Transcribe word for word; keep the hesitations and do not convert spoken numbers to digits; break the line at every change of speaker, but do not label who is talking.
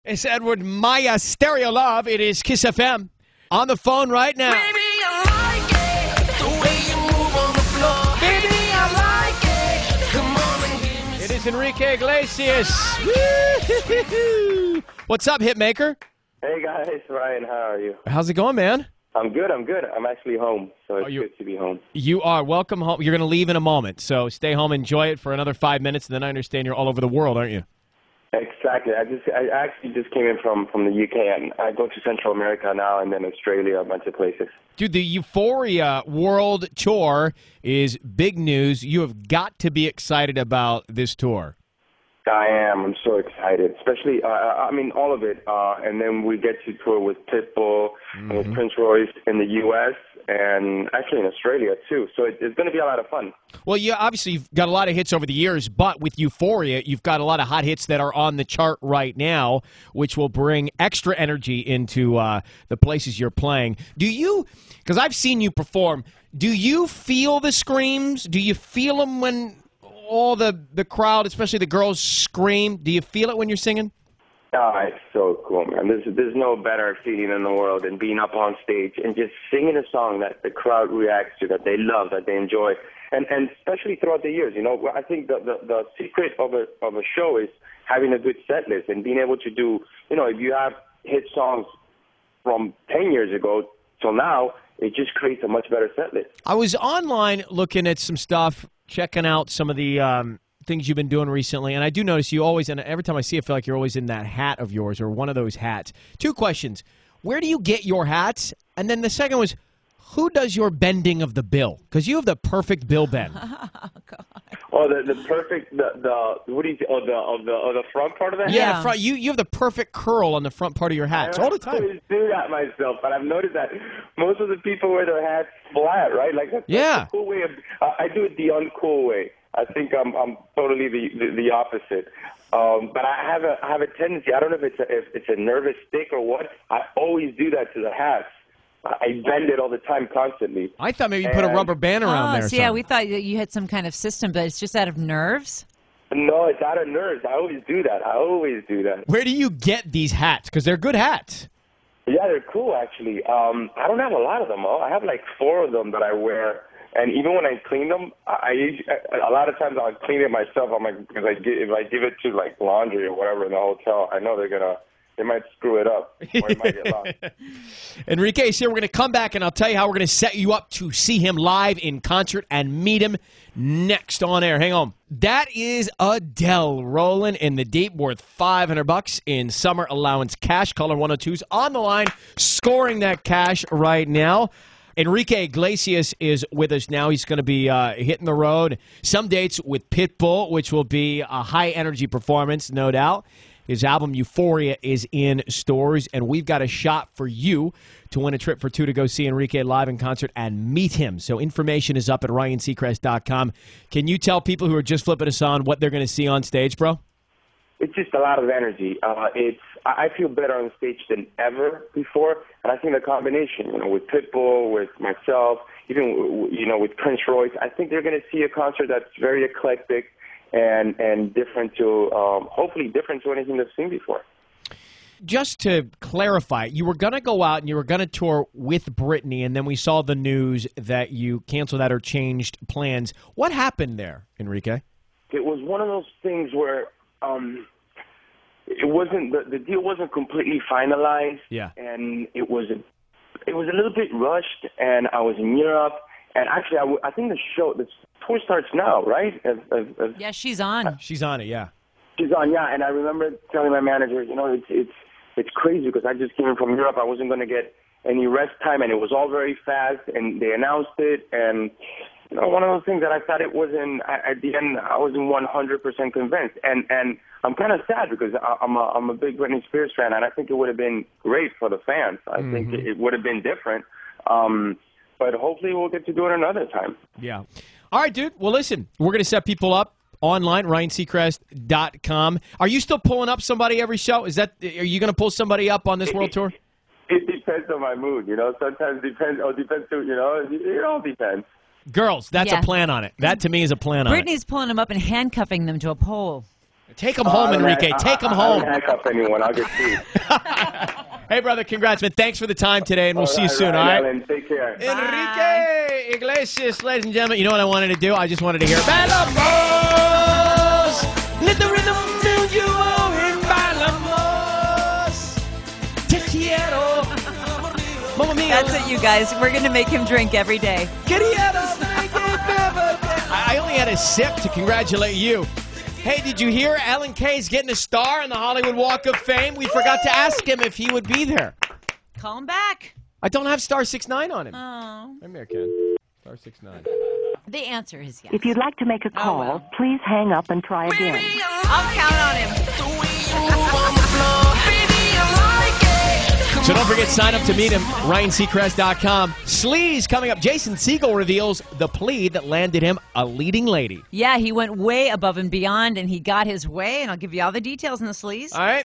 It's Edward Maya Stereo Love. It is Kiss F M. On the phone right now.
Baby, I like it. The way you move on the floor. Baby, I like it. Come on and give me
It is Enrique Iglesias. Woo-hoo-hoo-hoo. What's up, Hitmaker?
Hey guys, Ryan, how are you?
How's it going, man?
I'm good, I'm good. I'm actually home, so it's
Oh, you-
good to be home.
You are welcome home. You're going to leave in a moment, so stay home, enjoy it for another five minutes, and then I understand you're all over the world, aren't you?
Exactly. I just, I actually just came in from, from the U K, and I go to Central America now, and then Australia, a bunch of places.
Dude, the Euphoria World Tour is big news. You have got to be excited about this tour.
I am. I'm so excited, especially, uh, I mean, all of it. Uh, and then we get to tour with Pitbull
Mm-hmm.
and with Prince Royce in the U S and actually in Australia, too. So it, it's going to be a lot of fun.
Well, you obviously you've got a lot of hits over the years, but with Euphoria, you've got a lot of hot hits that are on the chart right now, which will bring extra energy into uh, the places you're playing. Do you, because I've seen you perform, do you feel the screams? Do you feel them when all the, the crowd, especially the girls, scream? Do you feel it when you're singing?
Oh, it's so cool, man. There's, there's no better feeling in the world than being up on stage and just singing a song that the crowd reacts to, that they love, that they enjoy. And and especially throughout the years, you know, I think the, the, the secret of a, of a show is having a good set list and being able to do, you know, if you have hit songs from ten years ago till now, it just creates a much better set list.
I was online looking at some stuff, checking out some of the um, things you've been doing recently, and I do notice you always, and every time I see it, I feel like you're always in that hat of yours or one of those hats. Two questions. Where do you get your hats? And then the second was, who does your bending of the bill? Because you have the perfect bill bend.
Oh, the the perfect the the what do you oh the of the of the front part of the hat?
Yeah, the front, you you have the perfect curl on the front part of your hats all the
I
time.
always do that myself, but I've noticed that most of the people wear their hats flat, right? Like that's,
Yeah.
that's a cool way of. Uh, I do it the uncool way. I think I'm I'm totally the the, the opposite. Um, but I have a I have a tendency. I don't know if it's a, if it's a nervous stick or what. I always do that to the hats. I bend it all the time, constantly.
I thought maybe you put a
And-
rubber band around
Oh,
there. or
so yeah,
something.
we thought that you had some kind of system, but it's just out of nerves.
No, it's out of nerves. I always do that. I always do that.
Where do you get these hats? Because they're good hats.
Yeah, they're cool, actually. Um, I don't have a lot of them. Oh. I have like four of them that I wear. And even when I clean them, I, I usually, a lot of times I'll clean it myself. I'm like, because I give, if I give it to like laundry or whatever in the hotel, I know they're gonna, they might screw it up or it might get lost.
Enrique is here. We're going to come back, and I'll tell you how we're going to set you up to see him live in concert and meet him next on air. Hang on. That is Adele rolling in the deep, worth five hundred bucks in summer allowance cash. Caller one oh two's on the line, scoring that cash right now. Enrique Iglesias is with us now. He's going to be uh, hitting the road. Some dates with Pitbull, which will be a high-energy performance, no doubt. His album Euphoria is in stores, and we've got a shot for you to win a trip for two to go see Enrique live in concert and meet him. So information is up at ryan seacrest dot com. Can you tell people who are just flipping us on what they're going to see on stage, bro?
It's just a lot of energy. Uh, it's I I feel better on stage than ever before, and I think the combination, you know, with Pitbull, with myself, even you know, with Prince Royce, I think they're going to see a concert that's very eclectic and and different to um, hopefully different to anything they've seen before.
Just to clarify, you were going to go out and you were going to tour with Britney, and then we saw the news that you canceled that or changed plans. What happened there, Enrique?
It was one of those things where um, it wasn't the, the deal wasn't completely finalized,
Yeah.
and it was a, it was a little bit rushed. And I was in Europe, and actually, I, w- I think the show the tour starts now, right? As, as, as
Yeah, she's on.
She's on it, yeah.
she's on, yeah. And I remember telling my manager, you know, it's it's it's crazy because I just came in from Europe. I wasn't going to get any rest time, and it was all very fast. And they announced it, and you know, one of those things that I thought it wasn't. At the end, I wasn't one hundred percent convinced, and and I'm kind of sad because I- I'm a I'm a big Britney Spears fan, and I think it would have been great for the fans. I
Mm-hmm.
think it, it would have been different, um, but hopefully we'll get to do it another time.
Yeah. All right, dude. Well, listen, we're going to set people up online, ryan seacrest dot com. Are you still pulling up somebody every show? Is that, are you going to pull somebody up on this world tour?
It depends on my mood, you know. Sometimes depends. Oh, depends too. You know, it, it all depends.
Girls, that's
Yeah.
a plan on it. That to me is a plan on it.
Brittany's pulling them up and handcuffing them to a pole.
Take him home,
I don't
Enrique.
ha-
Take him
I, I,
home.
I don't handcuff anyone. I'll get sued.
Hey, brother, congrats, man. Thanks for the time today, and we'll see you
All
soon, all right?
Ellen, take care.
Enrique Iglesias, ladies and gentlemen. You know what I wanted to do? I just wanted to hear Balamos. Let the rhythm fill you in Balamos. Te quiero. Mamma mia.
That's it, you guys. We're going to make him drink every day.
I only had a sip to congratulate you. Hey, did you hear Ellen Kay's getting a star on the Hollywood Walk of Fame? We forgot to ask him if he would be there.
Call him back.
I don't have star six nine on him.
Oh.
Come here, Ken. Star six nine.
The answer is yes.
If you'd like to make a call,
well.
please hang up and try again.
I'll count on him.
So don't forget, sign up to meet him, Ryan Seacrest dot com. Sleaze coming up. Jason Segel reveals the plea that landed him a leading lady.
Yeah, he went way above and beyond, and he got his way, and I'll give you all the details in the sleaze.
All right.